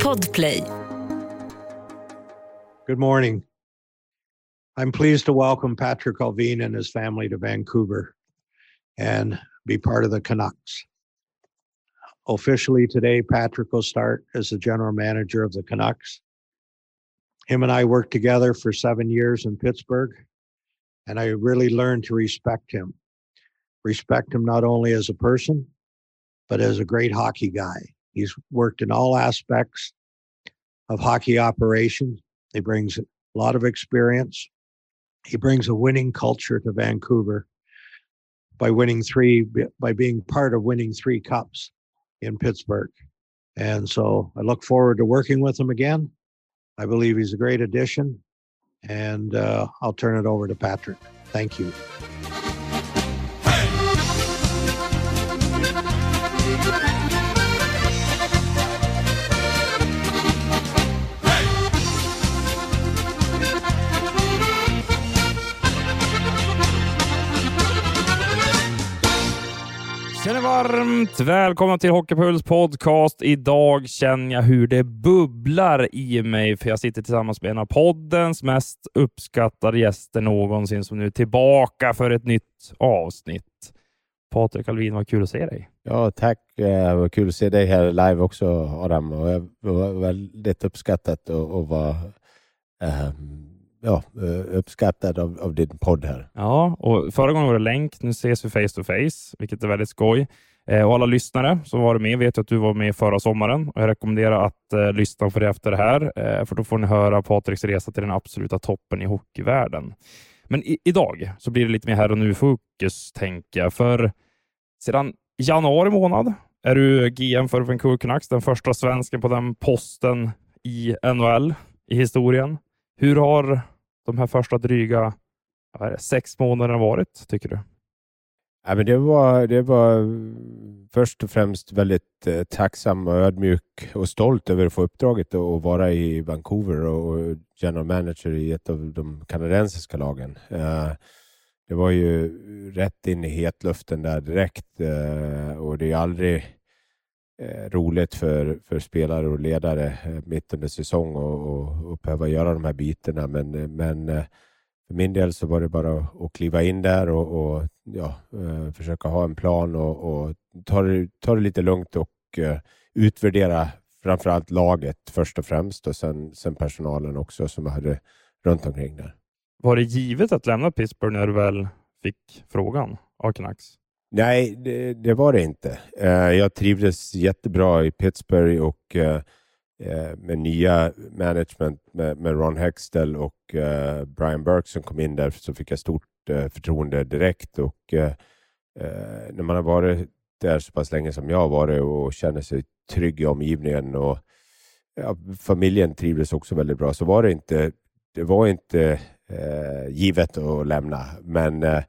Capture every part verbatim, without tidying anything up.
Podplay. Good morning. I'm pleased to welcome Patrick Allvin and his family to Vancouver and be part of the Canucks. Officially today, Patrick will start as the general manager of the Canucks. Him and I worked together for seven years in Pittsburgh, and I really learned to respect him. Respect him not only as a person, but as a great hockey guy. He's worked in all aspects of hockey operations. He brings a lot of experience. He brings a winning culture to Vancouver by winning three, by being part of winning three cups in Pittsburgh. And so I look forward to working with him again. I believe he's a great addition, and uh, I'll turn it over to Patrick. Thank you. Känner varmt välkomna till Hockeypuls podcast. Idag känner jag hur det bubblar i mig, för jag sitter tillsammans med en av poddens mest uppskattade gäster någonsin, som nu är tillbaka för ett nytt avsnitt. Patrik Allvin, vad kul att se dig. Ja, tack. Det var kul att se dig här live också, Adam. Och jag var väldigt uppskattat och, och var ähm, ja, uppskattad av, av din podd här. Ja, och förra gången var det länk. Nu ses vi face to face, vilket är väldigt skoj. Eh, och alla lyssnare som var med vet att du var med förra sommaren. Och jag rekommenderar att eh, lyssna på det efter det här. Eh, för då får ni höra Patriks resa till den absoluta toppen i hockeyvärlden. Men i, idag så blir det lite mer här och nu fokus, tänker jag. För sedan januari månad är du G M för Vancouver Canucks. Den första svensken på den posten i N H L i historien. Hur har de här första dryga vad är det, sex månaderna varit, tycker du? Ja, men det var, det var först och främst väldigt eh, tacksam och ödmjuk och stolt över att få uppdraget att vara i Vancouver och general manager i ett av de kanadensiska lagen. Eh, det var ju rätt in i hetluften där direkt, eh, och det är aldrig eh, roligt för, för spelare och ledare eh, mitt under säsong och, och, och behöva göra de här bitarna, men, men eh, för min del så var det bara att kliva in där och, och ja, uh, försöka ha en plan och, och ta, det, ta det lite lugnt och uh, utvärdera framförallt laget först och främst och sen, sen personalen också som jag hade runt omkring där. Var det givet att lämna Pittsburgh när du väl fick frågan av Canucks? Nej, det, det var det inte. Uh, jag trivdes jättebra i Pittsburgh och uh, med nya management med, med Ron Hextall och uh, Brian Burke som kom in där, så fick jag stort uh, förtroende direkt, och uh, uh, när man har varit där så pass länge som jag har varit och känner sig trygg i omgivningen och ja, familjen trivdes också väldigt bra, så var det inte det var inte uh, givet att lämna, men uh,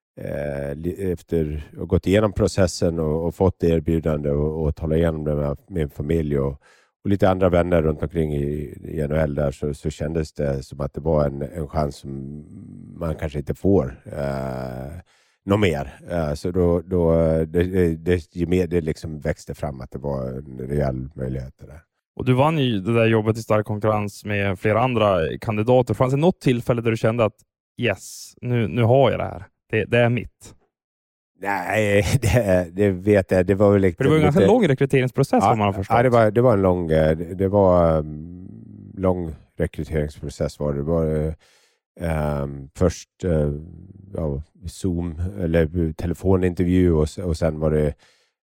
efter att ha gått igenom processen och, och fått erbjudande och, och tala igenom det med min familj och Och lite andra vänner runt omkring i, i N H L där, så, så kändes det som att det var en, en chans som man kanske inte får eh, något mer. Eh, så då, då det, det, det, det liksom växte fram att det var en rejäl möjlighet där. Och du vann ju det där jobbet i stark konkurrens med flera andra kandidater. Fanns det något tillfälle där du kände att yes, nu, nu har jag det här. Det, det är mitt? Nej, det, det vet jag. Det var väl liksom för det var en ganska lång rekryteringsprocess, ja, om man har förstått. Ja, det var, det var en lång, det var um, lång rekryteringsprocess var det. Det var um, först uh, ja, Zoom eller telefonintervju och, och sen var det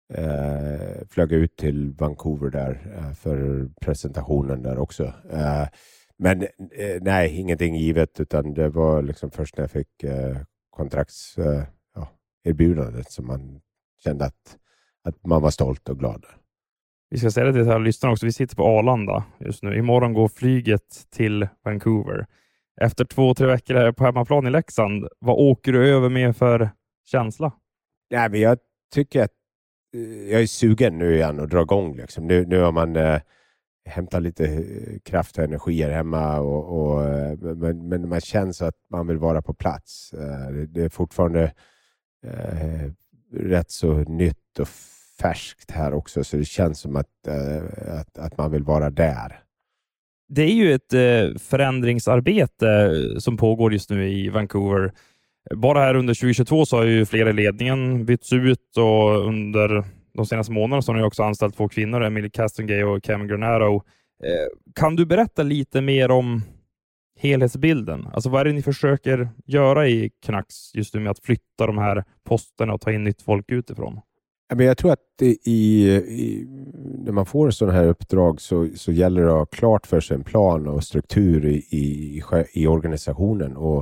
uh, flög ut till Vancouver där uh, för presentationen där också. Uh, men uh, nej, ingenting givet, utan det var liksom först när jag fick uh, kontrakts uh, erbjudandet som man kände att, att man var stolt och glad. Vi ska säga det till alla lyssnare också. Vi sitter på Arlanda just nu. Imorgon går flyget till Vancouver. Efter två, tre veckor här på hemmaplan i Leksand, vad åker du över med för känsla? Nej, men jag tycker att jag är sugen nu igen och dra igång. Liksom. Nu, nu har man eh, hämtat lite kraft och energi här hemma, och, och, men, men man känns att man vill vara på plats. Eh, det, det är fortfarande eh, rätt så nytt och färskt här också, så det känns som att, eh, att, att man vill vara där. Det är ju ett eh, förändringsarbete som pågår just nu i Vancouver. Bara här under tjugohundratjugotvå så har ju flera i ledningen bytts ut, och under de senaste månaderna så har ni också anställt två kvinnor, Emily Castengay och Cameron Granado. Eh, kan du berätta lite mer om helhetsbilden? Alltså vad är det ni försöker göra i Canucks just nu med att flytta de här posterna och ta in nytt folk utifrån? Men jag tror att i, i, när man får sådana här uppdrag så, så gäller det att ha klart för sig en plan och struktur i, i, i organisationen. Och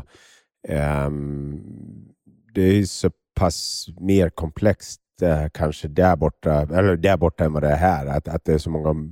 um, det är så pass mer komplext uh, kanske där borta, eller där borta än vad det är här. Att, att det är så många,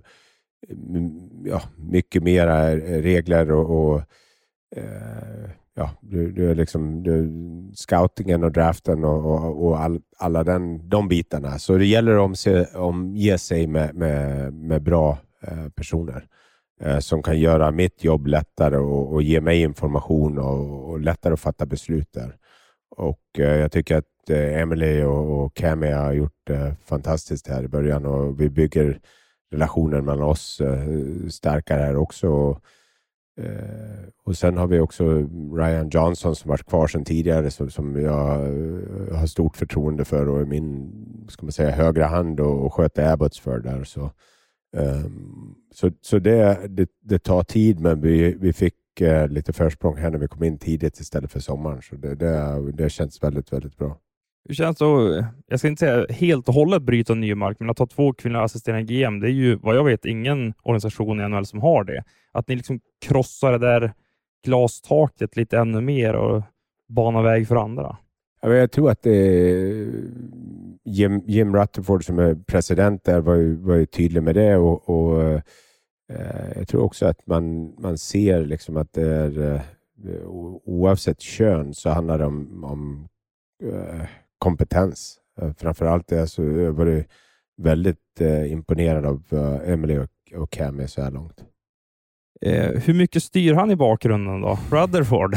ja, mycket mera regler och, och uh, ja, du, du är liksom du, scoutingen och draften och, och, och all, alla den, de bitarna. Så det gäller att omse, omge sig med, med, med bra eh, personer eh, som kan göra mitt jobb lättare och, och ge mig information och, och lättare att fatta beslut där. Och eh, jag tycker att eh, Emily och, och Cammy har gjort eh, fantastiskt här i början, och vi bygger relationen mellan oss eh, starkare här också. Och, Uh, och sen har vi också Ryan Johnson som varit kvar sedan tidigare, som, som jag uh, har stort förtroende för och är min, ska man säga, högra hand och, och sköter Abbots för där. Så, um, så, så det, det, det tar tid, men vi, vi fick uh, lite försprång här när vi kom in tidigt istället för sommaren. Så det, det, det känns väldigt, väldigt bra. Det känns så, jag ska inte säga helt och hållet bryta ny mark, men att ha två kvinnor assisterande G M, det är ju vad jag vet ingen organisation i N H L som har det. Att ni liksom krossar det där glastaket lite ännu mer och banar väg för andra. Jag tror att det är Jim, Jim Rutherford som är president där var ju, var ju tydlig med det, och, och eh, jag tror också att man, man ser liksom att det är eh, oavsett kön så handlar det om, om eh, kompetens. Framförallt är så var det väldigt eh, imponerad av uh, Emily och, och Cammy så här långt. Eh, hur mycket styr han i bakgrunden då? Rutherford?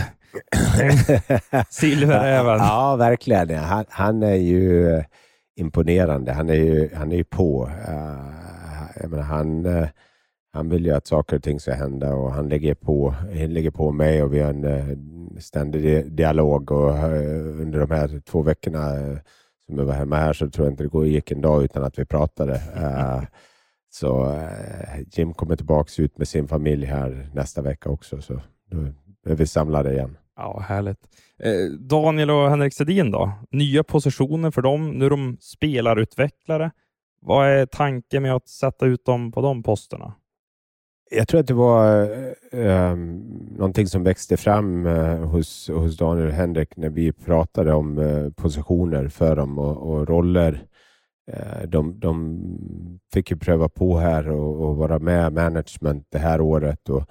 Silveräven. Ja, verkligen. Han, han är ju uh, imponerande. Han är ju, han är ju på. Uh, jag menar, han, uh, han vill ju att saker och ting ska hända, och han lägger på, han lägger på mig, och vi har en uh, ständig dialog, och uh, under de här två veckorna uh, som jag var hemma här så tror jag inte det gick en dag utan att vi pratade. Uh, så uh, Jim kommer tillbaka ut med sin familj här nästa vecka också, så då är vi samlade igen. Ja, härligt. Eh, Daniel och Henrik Sedin då? Nya positioner för dem. Nu är de spelarutvecklare. Vad är tanken med att sätta ut dem på de posterna? Jag tror att det var eh, någonting som växte fram eh, hos, hos Daniel och Henrik när vi pratade om eh, positioner för dem och, och roller. Eh, de, de fick ju pröva på här och, och vara med management det här året, och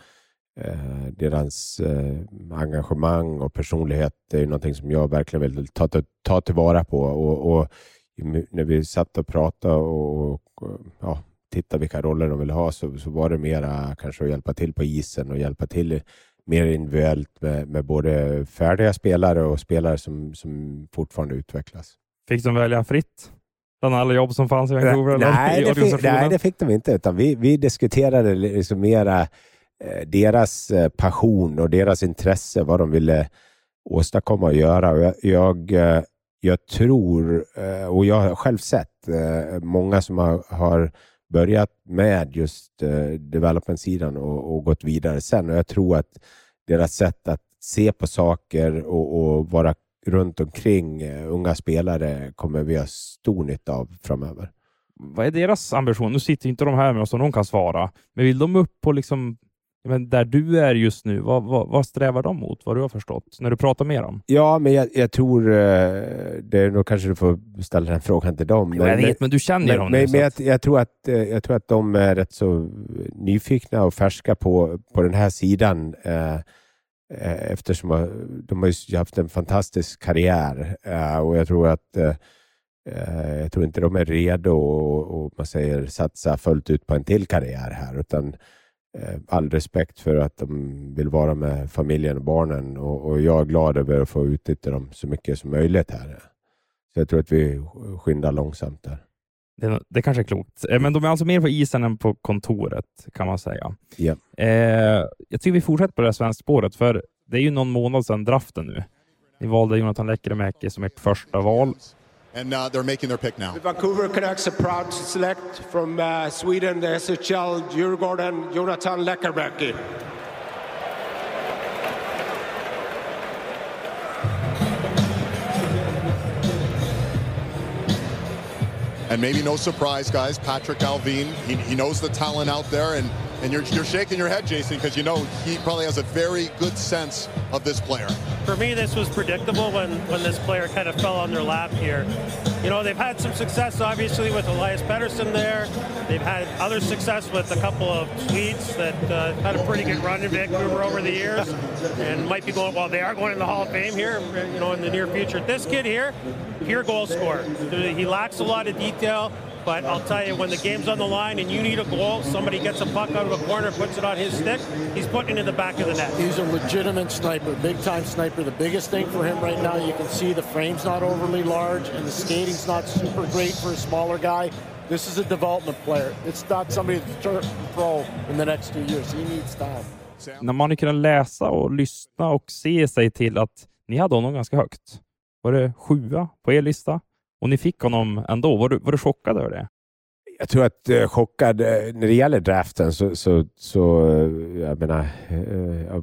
eh, deras eh, engagemang och personlighet är ju någonting som jag verkligen vill ta, ta, ta tillvara på. Och, och när vi satt och pratade och, och ja, titta vilka roller de vill ha, så, så var det mera kanske att hjälpa till på isen och hjälpa till mer individuellt med, med både färdiga spelare och spelare som, som fortfarande utvecklas. Fick de välja fritt bland alla jobb som fanns i Vancouver? Nej, eller i det fick, nej, det fick de inte, utan vi, vi diskuterade liksom mera eh, deras eh, passion och deras intresse, vad de ville åstadkomma och göra. Och jag, jag, eh, jag tror, eh, och jag har själv sett eh, många som har, har börjat med just uh, development-sidan och, och gått vidare sen. Och jag tror att deras sätt att se på saker och, och vara runt omkring uh, unga spelare kommer vi ha stor nytta av framöver. Vad är deras ambition? Nu sitter inte de här med oss som de kan svara. Men vill de upp på liksom, men där du är just nu, vad, vad, vad strävar de mot? Vad du har förstått när du pratar med dem? Ja, men jag, jag tror uh, det är nog kanske du får ställa den frågan till dem. Men, jag vet, men du känner men, dem men, nu. Men jag, jag, tror att, jag tror att de är rätt så nyfikna och färska på, på den här sidan. Uh, eftersom de har haft en fantastisk karriär. Uh, och jag tror att uh, uh, jag tror inte de är redo och, och man säger satsa fullt ut på en till karriär här, utan all respekt för att de vill vara med familjen och barnen, och, och jag är glad över att få utnyttja dem så mycket som möjligt här. Så jag tror att vi skyndar långsamt där. Det, det kanske är klokt. Men de är alltså mer på isen än på kontoret, kan man säga. Yeah. Eh, jag tycker vi fortsätter på det här svenska spåret, för det är ju någon månad sedan draften nu. Ni valde Jonathan Lekkerimäki som ert första val. And uh, they're making their pick now. The Vancouver Canucks are proud to select from uh, Sweden, the S H L, Djurgården, Jonathan Lekkerimäki. And maybe no surprise, guys, Patrick Alvin, he, he knows the talent out there, and, and you're, you're shaking your head, Jason, because you know he probably has a very good sense of this player. For me, this was predictable when, when this player kind of fell on their lap here. You know, they've had some success, obviously, with Elias Pettersson there. They've had other success with a couple of Swedes that uh, had a pretty good run in Vancouver over the years and might be going, well, they are going in the Hall of Fame here, you know, in the near future. This kid here, pure goal scorer. He lacks a lot of detail, but I'll tell you, when the game's on the line and you need a goal, somebody gets a puck out of a corner, puts it on his stick, he's putting it in the back of the net. He's a legitimate sniper, big-time sniper. The biggest thing for him right now, you can see the frame's not overly large and the skating's not super great for a smaller guy. This is a development player. It's not somebody that's turn pro in the next two years. He needs time. När man kunde läsa och lyssna och se sig till att ni hade honom ganska högt. Var det sjua på er lista? Och ni fick honom ändå. Var du, var du chockad över det? Jag tror att uh, chockad, uh, när det gäller draften så, så, så uh, jag menar, uh,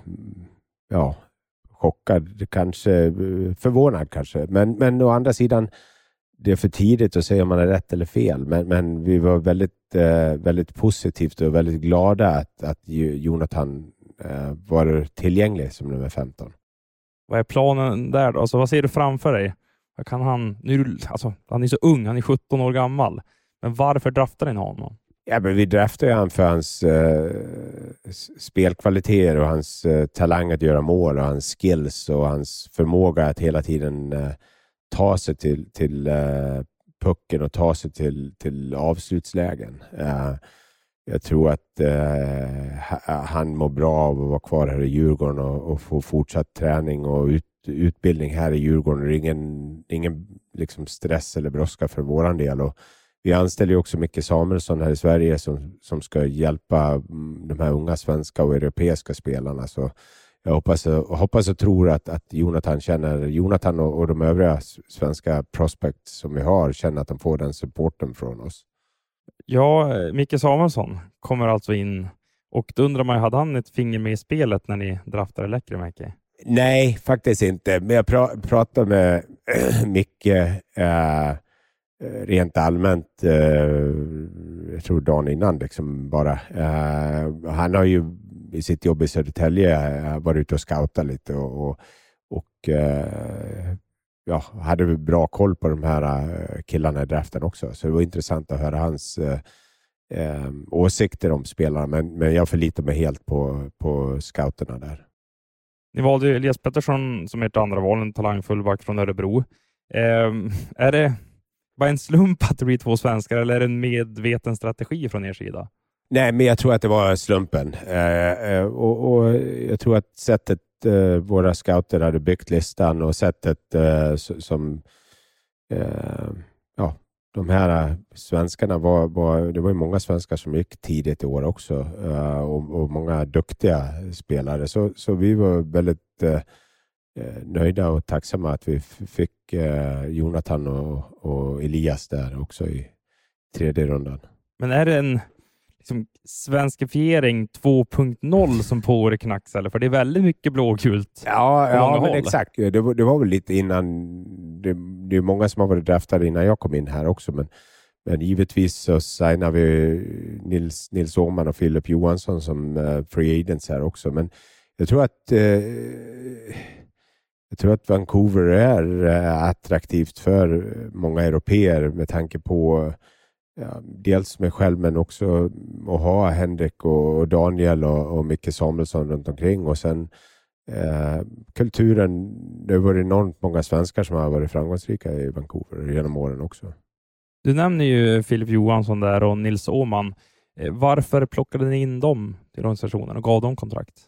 ja, chockad kanske, uh, förvånad kanske. Men, men å andra sidan, det är för tidigt att säga om man är rätt eller fel. Men, men vi var väldigt, uh, väldigt positivt och väldigt glada att, att Jonathan uh, var tillgänglig som nummer femton. Vad är planen där då? Alltså, vad ser du framför dig? Vad kan han, nu, alltså, han är så ung, han är sjutton år gammal. Men varför draftar ni honom? Ja, men vi draftade han för hans uh, spelkvaliteter och hans uh, talang att göra mål och hans skills och hans förmåga att hela tiden uh, ta sig till, till uh, pucken och ta sig till, till avslutslägen. Uh, jag tror att uh, han mår bra av att vara kvar här i Djurgården och, och få fortsatt träning och ut, utbildning här i Djurgården. Det är ingen, ingen liksom stress eller brådska för våran del. Och vi anställer ju också Micke Samuelsson här i Sverige som, som ska hjälpa de här unga svenska och europeiska spelarna. Så jag hoppas, och hoppas och tror att, att Jonathan känner, Jonathan och, och de övriga svenska prospects som vi har känner att de får den supporten från oss. Ja, Micke Samuelsson kommer alltså in, och då undrar man, hade han ett finger med i spelet när ni draftade Lekkerimäki? Nej, faktiskt inte. Men jag pra- pratade med Micke äh, rent allmänt, äh, jag tror dagen innan liksom bara. Äh, han har ju i sitt jobb i Södertälje äh, varit ute och scoutat lite och, och, och äh, ja, hade bra koll på de här äh, killarna i draften också. Så det var intressant att höra hans äh, äh, åsikter om spelarna. Men, men jag förlitar mig helt på, på scouterna där. Ni valde ju Elias Pettersson som ert andra val, en talangfullback från Örebro. Eh, är det bara en slump att det blir två svenskar, eller är det en medveten strategi från er sida? Nej, men jag tror att det var slumpen. Eh, och, och jag tror att sättet eh, våra scouter hade byggt listan och sättet eh, som eh, ja, de här svenskarna var, var, det var ju många svenskar som gick tidigt i år också uh, och, och många duktiga spelare. Så, så vi var väldigt uh, nöjda och tacksamma att vi f- fick uh, Jonathan och, och Elias där också i tredje rundan. Men är det en liksom, svenskifiering två punkt noll som pågår i Canucks, eller? För det är väldigt mycket blågult. Ja, ja men håll. exakt. Det var, det var väl lite innan. Det, det är många som har varit draftade innan jag kom in här också. Men, men givetvis så signar vi Nils, Nils Åhman och Filip Johansson som uh, free agents här också. Men jag tror att uh, jag tror att Vancouver är uh, attraktivt för många europeer med tanke på ja, dels mig själv men också att ha Henrik och Daniel och, och Micke Samuelsson runt omkring. Och sen eh, kulturen, det har varit enormt många svenskar som har varit framgångsrika i Vancouver genom åren också. Du nämner ju Filip Johansson där och Nils Åhman. Varför plockade ni in dem till organisationen och gav dem kontrakt?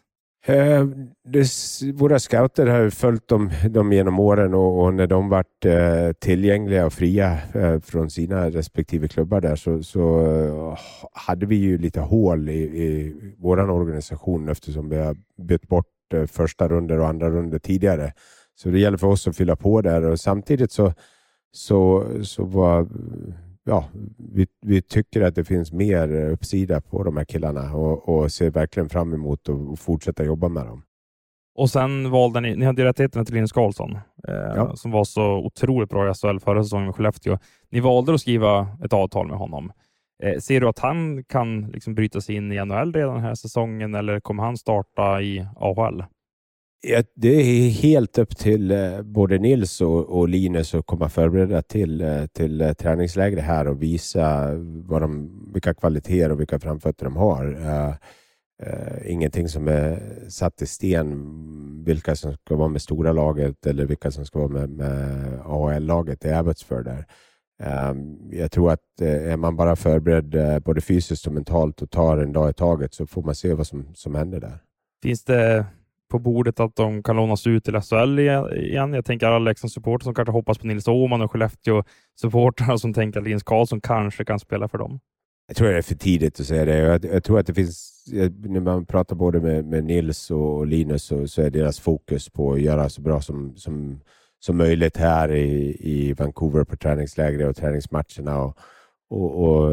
Eh, det, våra scouter har följt dem, dem genom åren och, och när de varit eh, tillgängliga och fria eh, från sina respektive klubbar där så, så eh, hade vi ju lite hål i, i våran organisation eftersom vi har bytt bort eh, första runder och andra runder tidigare. Så det gäller för oss att fylla på där och samtidigt så, så, så var ja, vi, vi tycker att det finns mer uppsida på de här killarna och, och ser verkligen fram emot att fortsätta jobba med dem. Och sen valde ni, ni hade ju rättigheterna till Linus Karlsson eh, ja. som var så otroligt bra i S H L förra säsongen med Skellefteå. Ni valde att skriva ett avtal med honom. Eh, ser du att han kan liksom bryta sig in i N H L redan den här säsongen eller kommer han starta i A H L? Ja, det är helt upp till eh, både Nils och, och Linus att komma förberedda till, eh, till eh, träningsläger här och visa vad de, vilka kvaliteter och vilka framfötter de har. Eh, eh, ingenting som är satt i sten vilka som ska vara med stora laget eller vilka som ska vara med, med A H L-laget i Abbotsford där. Eh, jag tror att eh, är man bara förberedd eh, både fysiskt och mentalt och tar en dag i taget så får man se vad som, som händer där. Finns det på bordet att de kan lånas ut till S H L igen? Jag tänker alla Leksand-supporter som kanske hoppas på Nils Åhman och Skellefteå-supporter som tänker att Linus Karlsson kanske kan spela för dem. Jag tror det är för tidigt att säga det. Jag, jag tror att det finns, när man pratar både med, med Nils och Linus så, så är deras fokus på att göra så bra som, som, som möjligt här i, i Vancouver på träningsläger och träningsmatcherna och, och, och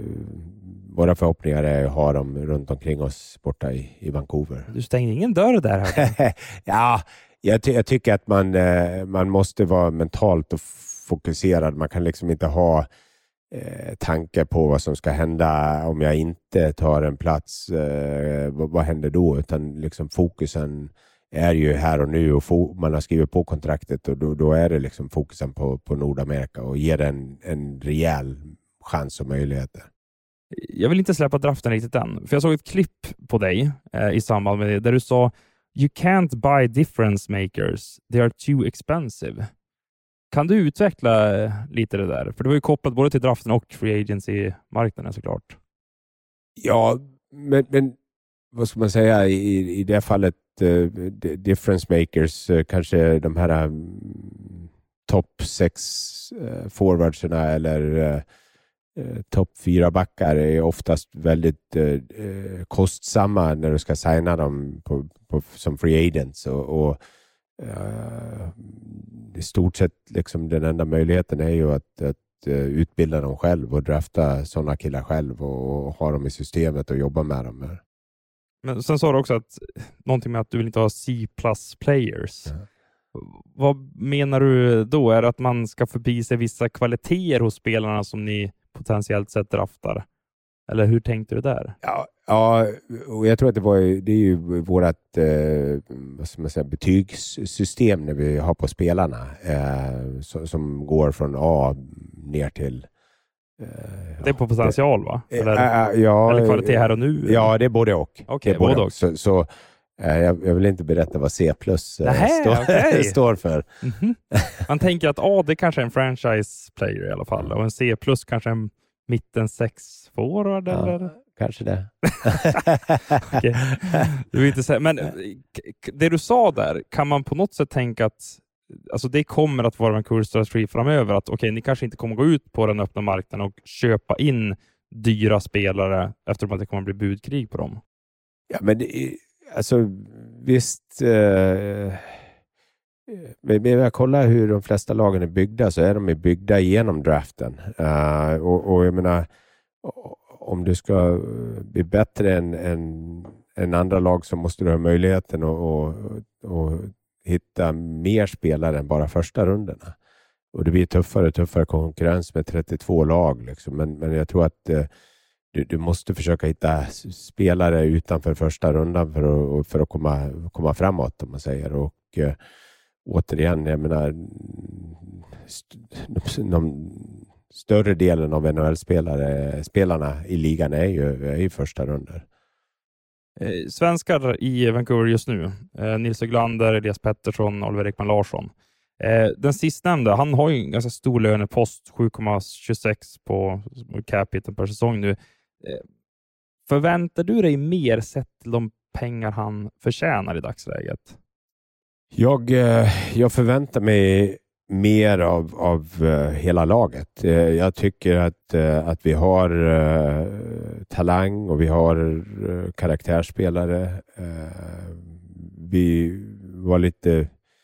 våra förhoppningar är att ha dem runt omkring oss borta i, i Vancouver. Du stänger ingen dörr där. Ja, jag, ty- jag tycker att man, eh, man måste vara mentalt och fokuserad. Man kan liksom inte ha eh, tankar på vad som ska hända om jag inte tar en plats. Eh, vad, vad händer då? Utan liksom fokusen är ju här och nu och fo- man har skrivit på kontraktet och då, då är det liksom fokusen på, på Nordamerika och ger en, en rejäl chans och möjligheter. Jag vill inte släppa draften riktigt än. För jag såg ett klipp på dig eh, i samband med det där du sa You can't buy difference makers. They are too expensive. Kan du utveckla eh, lite det där? För det var ju kopplat både till draften och free agency-marknaden såklart. Ja, men, men vad ska man säga i, i det fallet uh, difference makers, uh, kanske de här um, topp sex uh, forwardserna eller uh, uh, topp fyra backar är oftast väldigt uh, uh, kostsamma när du ska signa dem på, på, som free agents och, och uh, i stort sett liksom den enda möjligheten är ju att, att utbilda dem själv och drafta sådana killar själv och, och ha dem i systemet och jobba med dem. Men sen sa du också att någonting med att du vill inte ha C plus players. Ja. Vad menar du då? Är det att man ska förbi sig vissa kvaliteter hos spelarna som ni potentiellt sett draftar? Eller hur tänkte du där? Ja, ja och jag tror att det var det är ju vårat eh, vad ska man säga, betygssystem när vi har på spelarna eh, som, som går från A ner till eh, det är på potential va? Eller, äh, ja, eller kvalitet här och nu? Ja, det är både och. Okej, okay, både, både och. Så, så eh, jag, jag vill inte berätta vad C plus eh, står, okay. står för. Mm-hmm. Man tänker att A det kanske är en franchise player i alla fall mm. och en C plus kanske en mitten sex forward ja, eller? Kanske det. Okay. Du vill inte säga, men det du sa där, kan man på något sätt tänka att alltså det kommer att vara en kursstrategi framöver att okej, okay, ni kanske inte kommer gå ut på den öppna marknaden och köpa in dyra spelare eftersom att det kommer att bli budkrig på dem? Ja, men det, alltså visst eh, men jag kollar hur de flesta lagen är byggda så är de byggda genom draften. Uh, och, och jag menar om du ska bli bättre än, än, än andra lag så måste du ha möjligheten att och, och hitta mer spelare än bara första rundorna. Och det blir tuffare och tuffare konkurrens med trettiotvå lag. Liksom. Men, men jag tror att uh, du, du måste försöka hitta spelare utanför första rundan för att, för att komma, komma framåt om man säger. Och uh, återigen, jag menar st- de större delen av N H L-spelare spelarna i ligan är ju, är ju första runder. Eh, svenskar i Vancouver just nu. Eh, Nils Höglander, Elias Pettersson, Oliver Ekman Larsson. Eh, den sistnämnda, han har ju en ganska stor lönepost, sju komma tjugosex på capiten per säsong nu. Eh, förväntar du dig mer sett till de pengar han förtjänar i dagsläget? Jag, jag förväntar mig mer av, av hela laget. Jag tycker att, att vi har talang och vi har karaktärsspelare. Vi var lite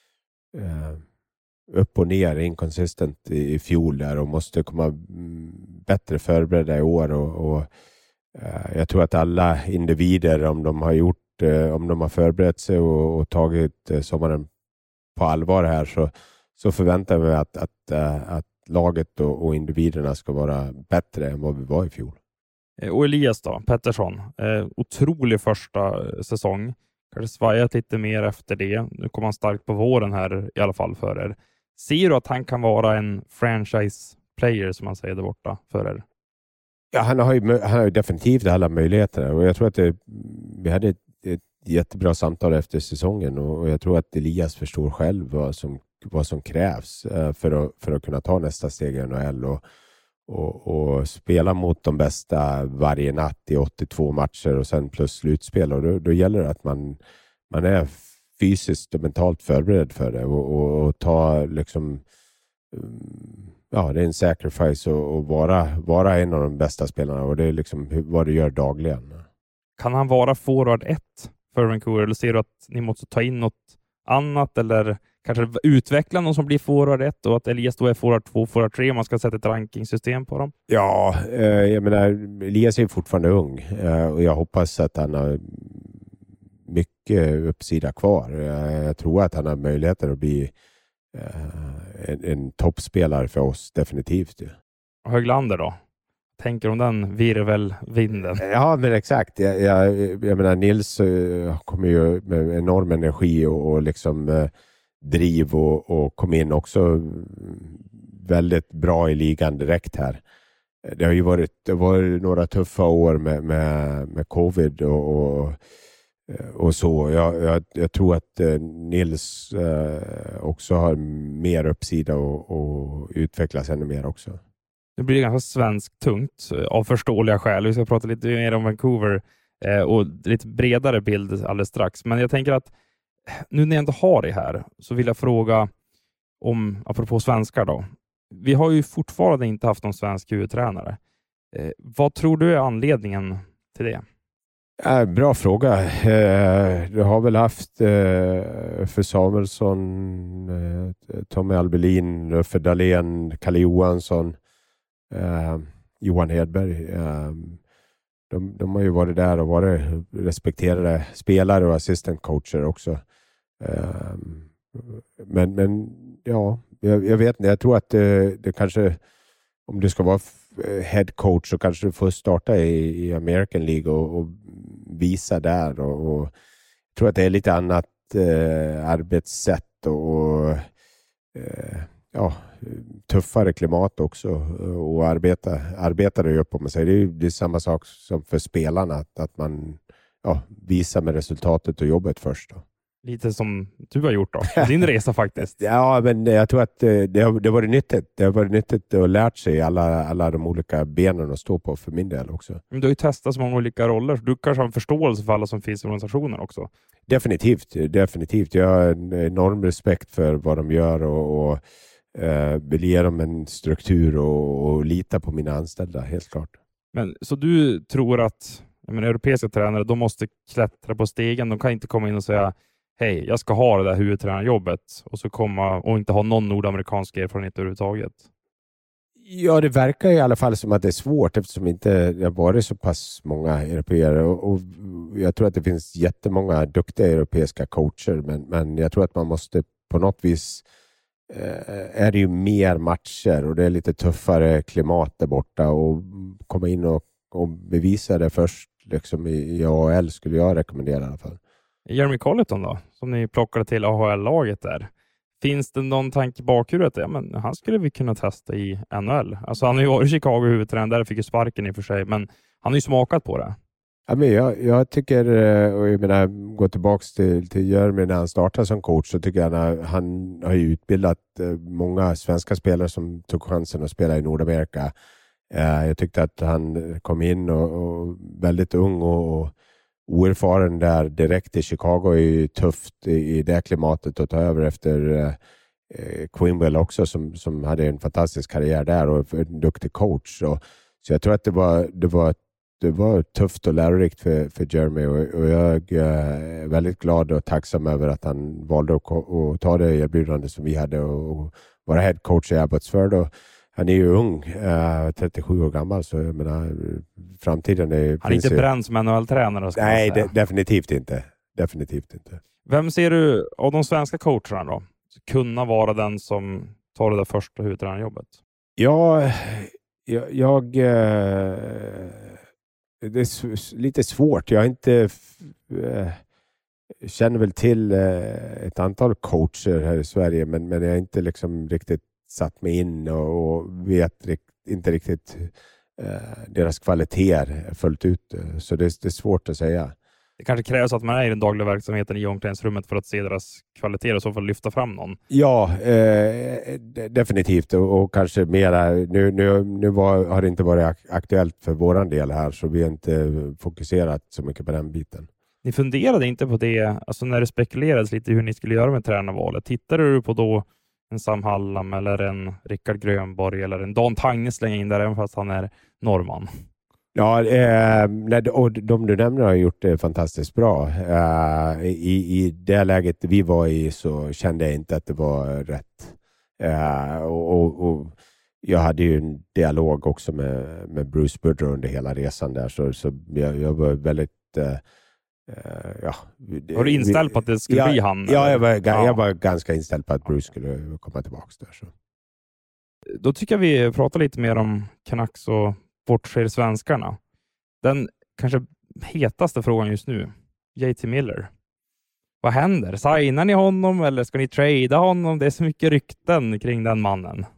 upp och ner, inconsistent i, i fjol där och måste komma bättre förberedda i år. Och, och jag tror att alla individer, om de har gjort om de har förberett sig och, och tagit sommaren på allvar här, så, så förväntar jag mig att, att, att laget och, och individerna ska vara bättre än vad vi var i fjol. Och Elias då, Pettersson, eh, otrolig första säsong. Kanske svajat lite mer efter det. Nu kommer han starkt på våren här i alla fall för er. Ser du att han kan vara en franchise player, som man säger där borta, för er? Ja, han har ju, han har ju definitivt alla möjligheter och jag tror att det, vi hade ett, ett jättebra samtal efter säsongen och jag tror att Elias förstår själv vad som, vad som krävs för att, för att kunna ta nästa steg i N H L och, och, och spela mot de bästa varje natt i åttiotvå matcher och sen plus slutspel, och då, då gäller det att man, man är fysiskt och mentalt förberedd för det och, och, och ta liksom ja, det är en sacrifice att vara, vara en av de bästa spelarna och det är liksom vad du gör dagligen. Kan han vara forward ett för Vancouver, eller ser du att ni måste ta in något annat eller kanske utveckla någon som blir forward ett och att Elias då är forward två, forward tre, man ska sätta ett rankingsystem på dem? Ja, eh, jag menar Elias är fortfarande ung eh, och jag hoppas att han har mycket uppsida kvar. Jag, jag tror att han har möjligheter att bli En, en toppspelare för oss, definitivt. Och Höglander då? Tänker om den virvelvinden? Ja, men exakt. Jag, jag, jag menar, Nils uh, kommer ju med enorm energi och, och liksom uh, driv och, och kom in också väldigt bra i ligan direkt här. Det har ju varit, det var några tuffa år med, med, med covid och, och Och så. Jag, jag, jag tror att eh, Nils eh, också har mer uppsida och, och utvecklas ännu mer också. Det blir ganska svenskt tungt av förståeliga skäl. Vi ska prata lite mer om Vancouver eh, och lite bredare bild alldeles strax. Men jag tänker att nu när jag inte har det här så vill jag fråga om, apropå svenskar då. Vi har ju fortfarande inte haft någon svensk huvudtränare. Eh, vad tror du är anledningen till det? Äh, bra fråga. Eh, du har väl haft eh, för Samuelsson, eh, Tommy Albelin, för Dahlén, Kalle Johansson, eh, Johan Hedberg. Eh, de, de har ju varit där och varit respekterade spelare och assistentcoacher också. Eh, men, men ja, jag, jag vet inte. Jag tror att det, det kanske, om du ska vara head coach så kanske du får starta i, i American League och, och visa där och, och jag tror att det är lite annat eh, arbetssätt och, och eh, ja, tuffare klimat också och arbeta, arbeta det upp om man säger. Det är, det är samma sak som för spelarna att, att man ja, visar med resultatet och jobbet först då. Lite som du har gjort då. Din resa faktiskt. Ja, men jag tror att det har, det har varit nyttigt. Det har varit nyttigt att lärt sig alla, alla de olika benen att stå på för min del också. Men du har ju testat så många olika roller. Så du kanske har en förståelse för alla som finns i organisationen också. Definitivt. Definitivt. Jag har en enorm respekt för vad de gör och, och eh, vill ge dem en struktur och, och lita på mina anställda, helt klart. Men så du tror att jag menar, europeiska tränare, de måste klättra på stegen. De kan inte komma in och säga hej, jag ska ha det där huvudtränarjobbet och så komma och inte ha någon nordamerikansk erfarenhet överhuvudtaget. Ja, det verkar i alla fall som att det är svårt eftersom inte det har varit så pass många européer och, och jag tror att det finns jättemånga duktiga europeiska coacher men, men jag tror att man måste på något vis eh, är det ju mer matcher och det är lite tuffare klimat där borta och komma in och, och bevisa det först liksom i, i A H L skulle jag rekommendera i alla fall. Jeremy Colleton då, som ni plockade till A H L-laget där. Finns det någon tanke bakhuvudet? Ja, men han skulle vi kunna testa i N H L. Alltså han har ju varit i Chicago huvudtränare, där fick ju sparken i och för sig, men han har ju smakat på det. Ja, men jag, jag tycker, och jag menar, gå tillbaka till, till Jeremy när han startade som coach så tycker jag att han har ju utbildat många svenska spelare som tog chansen att spela i Nordamerika. Jag tyckte att han kom in och, och väldigt ung och, och oerfaren där direkt i Chicago är ju tufft i, i det klimatet att ta över efter eh, Quinwell också som, som hade en fantastisk karriär där och en duktig coach. Och, så jag tror att det var, det var, det var tufft och lärorikt för, för Jeremy och, och jag är väldigt glad och tacksam över att han valde att, att ta det erbjudande som vi hade och, och vara head coach i Abbotsford. Och han är ju ung, äh, trettiosju år gammal, så jag menar, framtiden är... Han är inte ju... bränd som N H L-tränare. Nej, de, definitivt inte. Definitivt inte. Vem ser du av de svenska coacherna då kunna vara den som tar det där första huvudtränarjobbet? Ja, jag... jag äh, det är lite svårt. Jag har inte... Äh, känner väl till äh, ett antal coacher här i Sverige, men, men jag är inte liksom riktigt satt mig in och, och vet rikt, inte riktigt eh, deras kvaliteter fullt ut. Så det, det är svårt att säga. Det kanske krävs att man är i den dagliga verksamheten i omklädningsrummet för att se deras kvaliteter och så för att lyfta fram någon. Ja, eh, definitivt. Och, och kanske mera, nu, nu, nu var, har det inte varit aktuellt för våran del här, så vi har inte fokuserat så mycket på den biten. Ni funderade inte på det, alltså när det spekulerades lite hur ni skulle göra med tränarvalet. Tittade du på då en Sam Hallam eller en Rickard Grönborg eller en Dan Tagne slänga in där även fast han är norrman? Ja, eh, och de du nämner har gjort det fantastiskt bra. Eh, i, I det läget vi var i så kände jag inte att det var rätt. Eh, och, och, och jag hade ju en dialog också med, med Bruce Boudreau under hela resan där, så, så jag, jag var väldigt... Eh, Uh, ja, var du inställd på att det skulle ja, bli han? Ja, jag var, ja, jag var ganska inställd på att Bruce skulle komma tillbaka där. Så. Då tycker jag vi pratar lite mer om Canucks och bortser svenskarna. Den kanske hetaste frågan just nu, J T Miller. Vad händer? Signar ni honom eller ska ni trada honom? Det är så mycket rykten kring den mannen.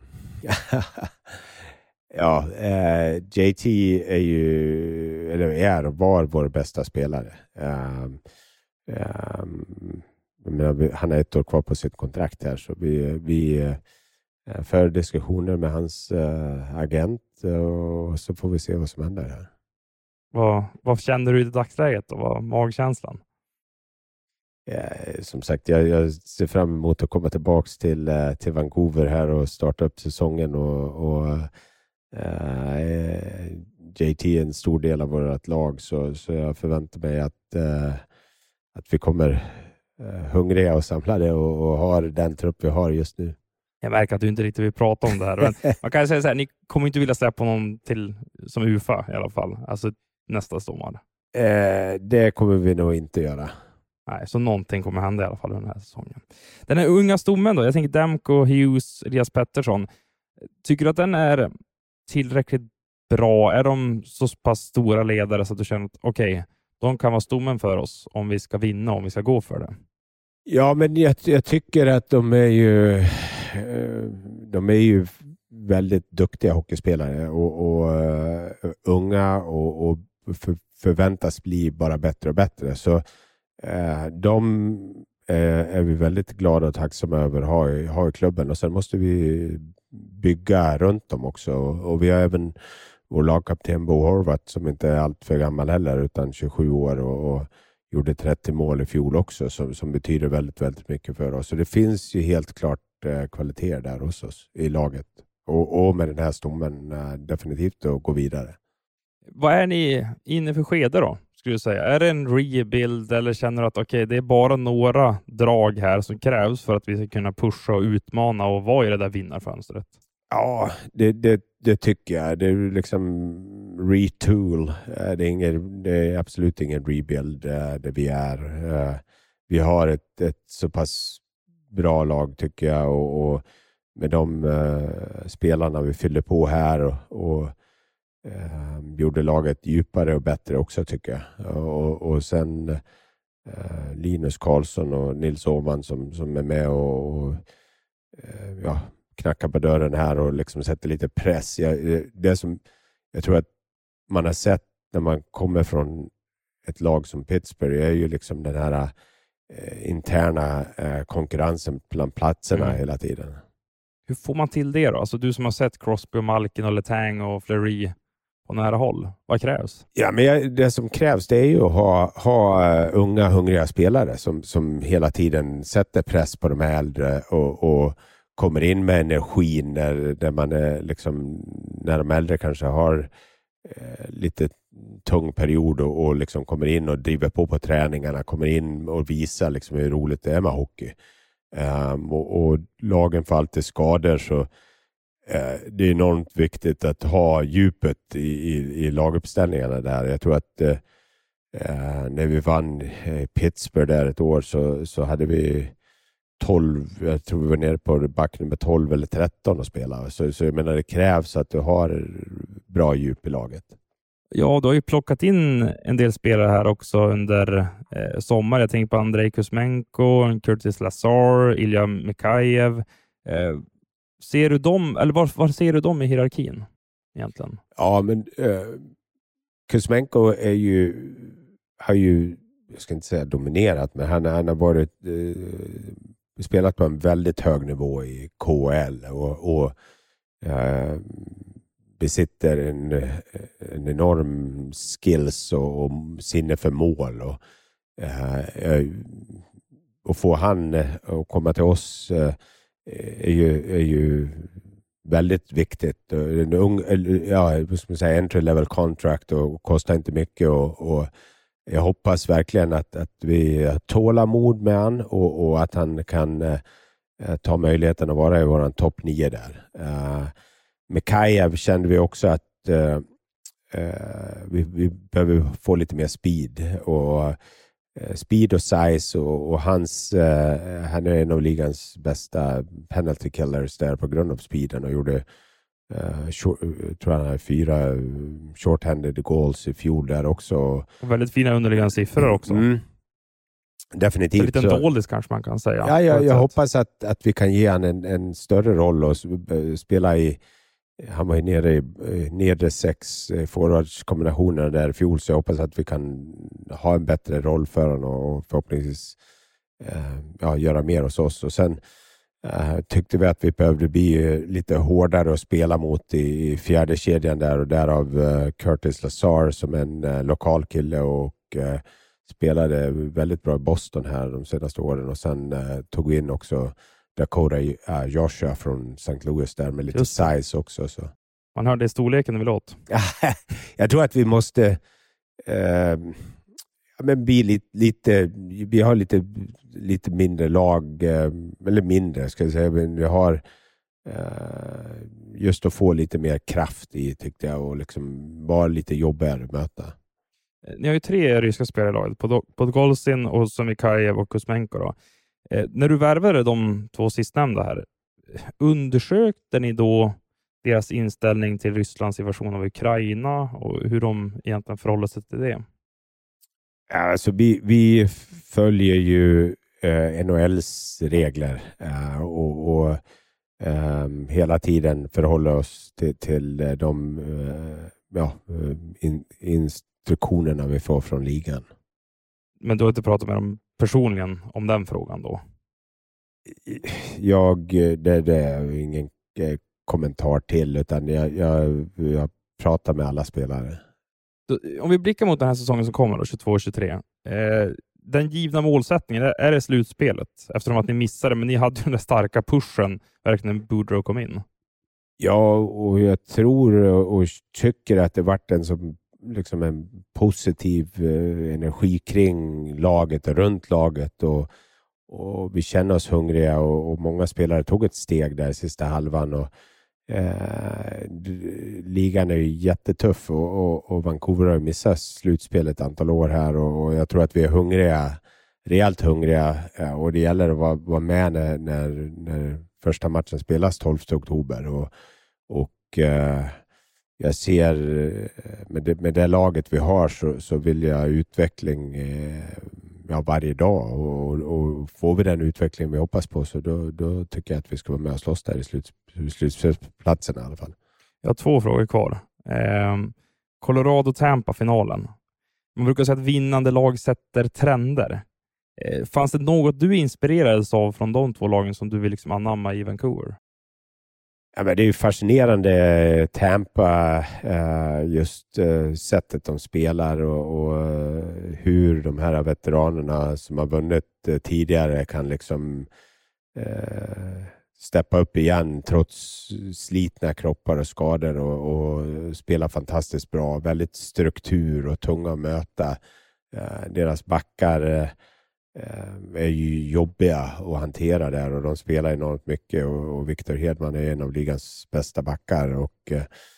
Ja, eh, J T är ju, eller är och var vår bästa spelare. Um, um, jag menar, han har ett år kvar på sitt kontrakt här, så vi, vi uh, för diskussioner med hans uh, agent och så får vi se vad som händer här. Vad, vad känner du i dagsläget och vad magkänslan? Eh, som sagt, jag, jag ser fram emot att komma tillbaka till, uh, till Vancouver här och starta upp säsongen och, och Uh, J T är en stor del av vårt lag, så, så jag förväntar mig att, uh, att vi kommer uh, hungriga och samlade och, och har den trupp vi har just nu. Jag märker att du inte riktigt vill prata om det här. Men man kan säga så här, ni kommer inte vilja släppa någon till som U F A i alla fall. Alltså nästa sommar. Uh, det kommer vi nog inte göra. Nej, så någonting kommer hända i alla fall den här säsongen. Den här unga stommen då, jag tänker Demko, Hughes, Elias Pettersson. Tycker du att den är tillräckligt bra? Är de så pass stora ledare så att du känner att okej, okay, de kan vara stommen för oss om vi ska vinna, om vi ska gå för det? Ja, men jag, jag tycker att de är ju de är ju väldigt duktiga hockeyspelare och, och uh, unga och, och för, förväntas bli bara bättre och bättre. Så uh, de uh, är vi väldigt glada och tacksamma över att ha i, ha i klubben, och sen måste vi bygga runt dem också. Och vi har även vår lagkapten Bo Horvath som inte är allt för gammal heller, utan tjugosju år och, och gjorde trettio mål i fjol också, som, som betyder väldigt, väldigt mycket för oss. Så det finns ju helt klart eh, kvaliteter där hos oss i laget. Och, och med den här stommen eh, definitivt att gå vidare. Vad är ni inne för skede då, skulle du säga? Är det en rebuild eller känner du att okej, okay, det är bara några drag här som krävs för att vi ska kunna pusha och utmana och vara i det där vinnarfönstret? Ja, det, det, det tycker jag. Det är liksom retool. Det är, ingen, det är absolut ingen rebuild det vi är. Vi har ett, ett så pass bra lag tycker jag, och, och med de uh, spelarna vi fyller på här och, och uh, gjorde laget djupare och bättre också tycker jag. Och, och sen uh, Linus Karlsson och Nils Åhman som, som är med och, och uh, ja, knackar på dörren här och liksom sätter lite press. Jag, det som jag tror att man har sett när man kommer från ett lag som Pittsburgh är ju liksom den här uh, interna uh, konkurrensen bland platserna mm. hela tiden. Hur får man till det då? Alltså du som har sett Crosby och Malkin och Letang och Fleury på nära håll? Vad krävs? Ja, men jag, det som krävs det är ju att ha, ha uh, unga, hungriga spelare som, som hela tiden sätter press på de äldre och, och kommer in med energin när, när man är liksom, när de äldre kanske har uh, lite tung period och, och liksom kommer in och driver på på träningarna, kommer in och visar liksom hur roligt det är med hockey. Um, och, och lagen får alltid skador, så uh, det är enormt viktigt att ha djupet i, i, i laguppställningarna där. Jag tror att uh, uh, när vi vann uh, Pittsburgh där ett år så, så hade vi tolv, jag tror vi var nere på back nummer tolv eller tretton att spela. Så, så jag menar det krävs att du har bra djup i laget. Ja, du har ju plockat in en del spelare här också under eh, sommar. Jag tänker på Andrei Kuzmenko, Curtis Lazar, Ilja Mikheyev. Eh, ser du dem, eller var, var ser du dem i hierarkin egentligen? Ja, men eh, Kuzmenko är ju, har ju, jag ska inte säga dominerat, men han, han har varit eh, spelat på en väldigt hög nivå i K H L och, och eh, besitter en, en enorm skills och, och sinne för mål och, eh, och få han att komma till oss eh, är, ju, är ju väldigt viktigt. En ung, ja, vad ska man säga, entry level contract och kostar inte mycket och, och jag hoppas verkligen att, att vi tålar mod med han och, och att han kan eh, ta möjligheten att vara i våran topp nio där. Eh, Mikheyev kände vi också att uh, uh, vi, vi behöver få lite mer speed och uh, speed och size och, och hans uh, han är en av ligans bästa penalty killers där på grund av speeden och gjorde uh, short, tror jag han hade fyra short-handed goals i fjol där också. Och väldigt fina underliggande siffror också. Mm. Definitivt. En liten så, doldis kanske man kan säga. Ja, jag, jag hoppas att, att vi kan ge han en, en större roll och spela i. Han var ju nere i nedre sex forwardskombinationer där i fjol, så jag hoppas att vi kan ha en bättre roll för honom och förhoppningsvis eh, ja, göra mer hos oss. Och sen eh, tyckte vi att vi behövde bli lite hårdare att spela mot i, i fjärde kedjan där och därav eh, Curtis Lazar som en eh, lokal kille och eh, spelade väldigt bra i Boston här de senaste åren och sen eh, tog in också Dakota uh, Joshua från Saint Louis där med lite size också. Så. Man hörde i storleken när vi låt. Jag tror att vi måste uh, men bli lite, lite vi har lite, lite mindre lag uh, eller mindre ska jag säga, men vi har uh, just att få lite mer kraft i tyckte jag och liksom vara lite jobbigare att möta. Ni har ju tre ryska spelare i laget, Podgolzin och Mikheyev och Kuzmenko då. Eh, när du värvade de två sistnämnda här, undersökte ni då deras inställning till Rysslands invasion av Ukraina och hur de egentligen förhåller sig till det? Alltså vi, vi följer ju eh, N H L:s regler eh, och, och eh, hela tiden förhåller oss till, till de eh, ja, in, instruktionerna vi får från ligan. Men du har inte pratat med dem personligen om den frågan då? Jag, det, det är ingen kommentar till utan jag, jag, jag pratar med alla spelare. Om vi blickar mot den här säsongen som kommer då, tjugotvå tjugotre. Eh, den givna målsättningen, är det slutspelet? Eftersom att ni missade, men ni hade ju den där starka pushen verkligen när Boudreau kom in. Ja, och jag tror och tycker att det varit en som liksom en positiv eh, energi kring laget och runt laget och, och vi känner oss hungriga och, och många spelare tog ett steg där i sista halvan och eh, ligan är ju jättetuff och, och, och Vancouver har missat slutspel ett antal år här och, och jag tror att vi är hungriga, rejält hungriga och det gäller att vara, vara med när, när, när första matchen spelas tolfte oktober och, och eh, jag ser med det, med det laget vi har så, så vill jag utveckling eh, ja, varje dag och, och får vi den utveckling vi hoppas på så då, då tycker jag att vi ska vara med och slåss där i slut, slutsplatsen i alla fall. Jag har två frågor kvar. Eh, Colorado-Tampa-finalen. Man brukar säga att vinnande lag sätter trender. Eh, fanns det något du inspirerades av från de två lagen som du vill liksom anamma i Vancouver? Ja, men det är ju fascinerande Tampa, just sättet de spelar och, och hur de här veteranerna som har vunnit tidigare kan liksom eh, steppa upp igen trots slitna kroppar och skador och, och spela fantastiskt bra. Väldigt struktur och tunga att möta. Eh, deras backar eh, är ju jobbiga att hantera där och de spelar enormt mycket och, och Victor Hedman är en av ligans bästa backar och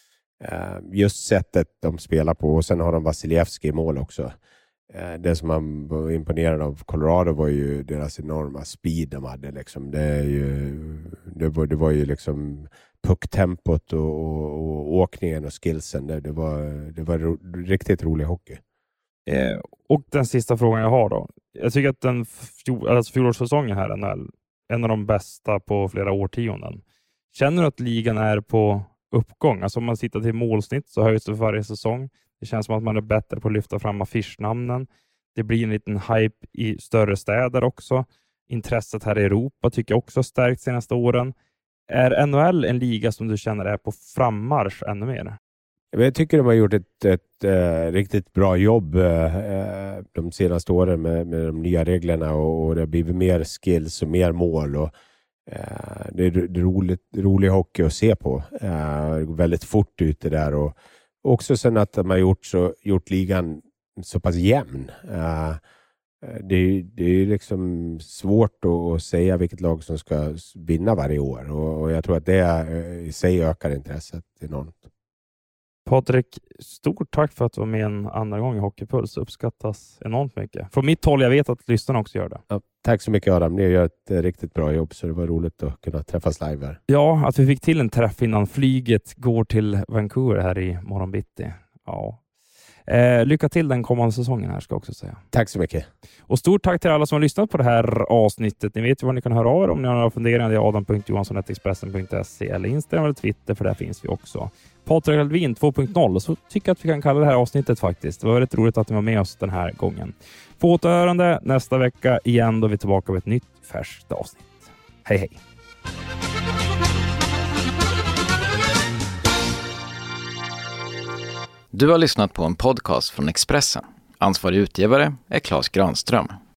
eh, just sättet de spelar på, och sen har de Vasilevski i mål också. Eh, det som man var imponerad av Colorado var ju deras enorma speed de hade liksom. Det, är ju, det, var, det var ju liksom pucktempot och, och, och åkningen och skillsen. Det, det var, det var ro, riktigt rolig hockey. Eh, och den sista frågan jag har då. Jag tycker att den fjol, alltså fjolårssäsongen här är en av de bästa på flera årtionden. Känner du att ligan är på uppgång? Alltså om man tittar till målsnitt så höjs det för varje säsong. Det känns som att man är bättre på att lyfta fram affischnamnen. Det blir en liten hype i större städer också. Intresset här i Europa tycker jag också har stärkt senaste åren. Är N H L en liga som du känner är på frammarsch ännu mer? Jag tycker de har gjort ett, ett äh, riktigt bra jobb äh, de senaste åren med, med de nya reglerna och, och det har blivit mer skills och mer mål och äh, det är, det är roligt, rolig hockey att se på. Äh, det går väldigt fort ut det där och också sen att de har gjort, så, gjort ligan så pass jämn. Äh, det, det är liksom svårt att säga vilket lag som ska vinna varje år och, och jag tror att det i sig ökar intresset enormt. Patrik, stort tack för att du var med en andra gång i Hockeypuls. Uppskattas enormt mycket. Från mitt håll, jag vet att lyssnarna också gör det. Ja, tack så mycket Adam, ni gör ett riktigt bra jobb så det var roligt att kunna träffas live här. Ja, att vi fick till en träff innan flyget går till Vancouver här i morgonbitti. Ja. Eh, lycka till den kommande säsongen här ska jag också säga. Tack så mycket. Och stort tack till alla som har lyssnat på det här avsnittet. Ni vet ju vad ni kan höra av er om ni har några funderingar. Det är adam punkt johansson snabel-a expressen punkt se eller Instagram eller Twitter för där finns vi också. Patrik Alvin två punkt noll så tycker jag att vi kan kalla det här avsnittet faktiskt. Det var väldigt roligt att ni var med oss den här gången. På återhörande nästa vecka igen då vi är tillbaka med ett nytt färskt avsnitt. Hej hej! Du har lyssnat på en podcast från Expressen. Ansvarig utgivare är Claes Granström.